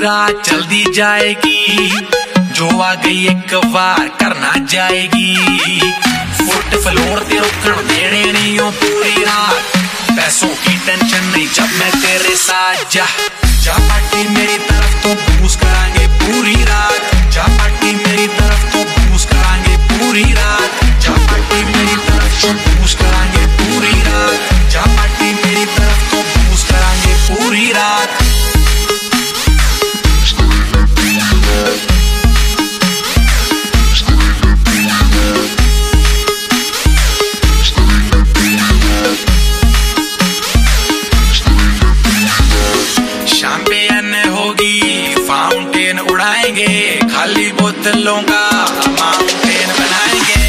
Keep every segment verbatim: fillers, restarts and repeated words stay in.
रात जल्दी जाएगी, जो आ गई एक बार करना जाएगी। फुट फ्लोर ते रुकन देने नहीं हो पूरी रात, पैसों की टेंशन नहीं जब मैं तेरे साथ। जा जा पार्टी मेरी तरफ तो बूस कराएंगे पूरी रात, जा पार्टी मेरी तरफ तो बूस कराएंगे पूरी रात, जा पार्टी मेरी तरफ तो बूस कराएंगे पूरी रात, जा पार्टी मेरी तरफ तो बूस कराएंगे पूरी रात। शाम पे अन्य होगी, फाउंटेन उड़ाएंगे, खाली बोतलों का माउंटेन बनाएंगे।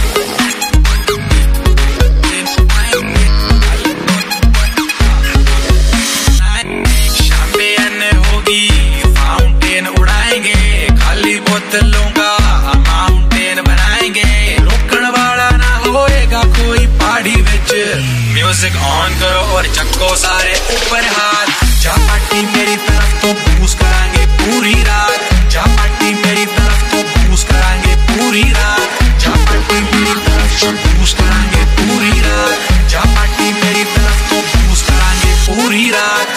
शाम पे अन्य होगी, फाउंटेन उड़ाएंगे, खाली बोतलों का माउंटेन बनाएंगे। रोकण वाला ना होएगा कोई पहाड़ी विच, म्यूजिक ऑन करो और चक्को सारे ऊपर हाथ। जा पार्टी मेरी तरफ तो बूस कराएंगे पूरी रात, जा पार्टी मेरी तरफ तो बूस कराएंगे पूरी रात, जा पार्टी मेरी तरफ तो बूस कराएंगे पूरी रात, जा पार्टी मेरी तरफ तो बूस कराएंगे पूरी रात।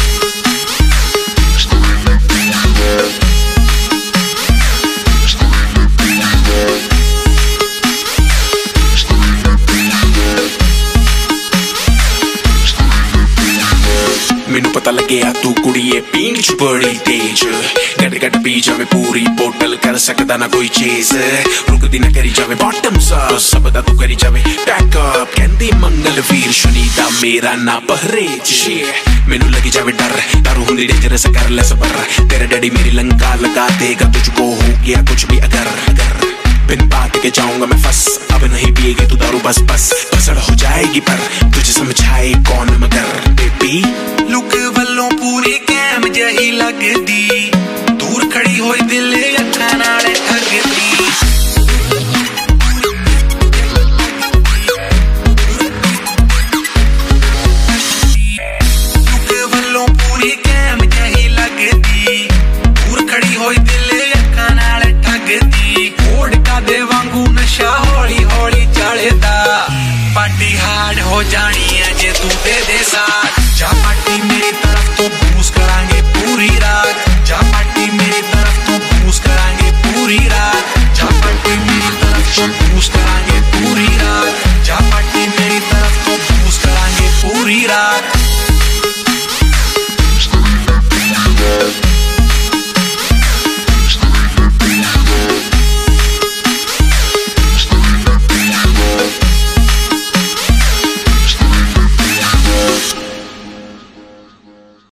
मैनू पता लगे आ तू कुड़िए पीण च बड़ी तेज, गट गट पी जावे पूरी बोतल कर सकदा ना कोई चेज, रुकदी ना करी जावे बॉटम्स अप सब दा तू करी जावे बैकअप। कहंदी मंगल वीर सुनीता मेरा ना परहेज, मैनू लगी जावे डर दारू हुंदी डेंजरस कर ले सबर, तेरे डैडी मेरी लंका लगा देगा तुझको हो गया कुछ भी अगर। अगर बिन बात के जाऊंगा मैं फंस, अब नहीं पिएगी तू दारू बस बस, पसड़ हो जाएगी पर तुझे समझाए कौन मगर। बेबी लुक वल्लों पूरी कैम जही लगदी, दूर खड़ी होई दिल अखा नाल ठगदी। लुक वल्लों पूरी कैम जही लगदी, दूर खड़ी होई दिल अखा नाल ठगदी। ओढ़का दे वांगू नशा हौली हौली चढ़दा, पार्टी हार्ड हो जानी है जे तू दे दे साथ। जा पार्टी मेरी तरफ तो बूस कराएंगे पूरी रात, जा पार्टी मेरी तरफ तो बूस कराएंगे पूरी रात, जा पार्टी मेरी तरफ तो बूस कराएंगे पूरी रात, जा पार्टी मेरी तरफ तो बूस कराएंगे पूरी रात।